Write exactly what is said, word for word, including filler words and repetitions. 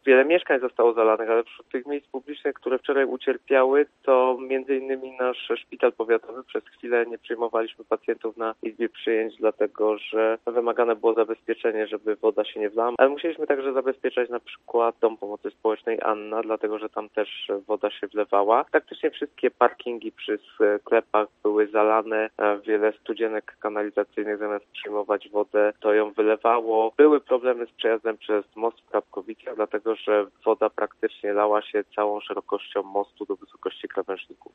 Wiele mieszkań zostało zalanych, ale wśród tych miejsc publicznych, które wczoraj ucierpiały, to między innymi nasz szpital powiatowy. Przez chwilę nie przyjmowaliśmy pacjentów na izbie przyjęć, dlatego że wymagane było zabezpieczenie, żeby woda się nie wlała. Ale musieliśmy także zabezpieczać na przykład Dom Pomocy Społecznej Anna, dlatego że tam też woda się wlewała. Praktycznie wszystkie parkingi przy sklepach były zalane. Wiele studzienek kanalizacyjnych zamiast przyjmować wodę, to ją wylewało. Były problemy z przejazdem przez most w Krapkowicach, dlatego że woda praktycznie lała się całą szerokością mostu do wysokości krawężników.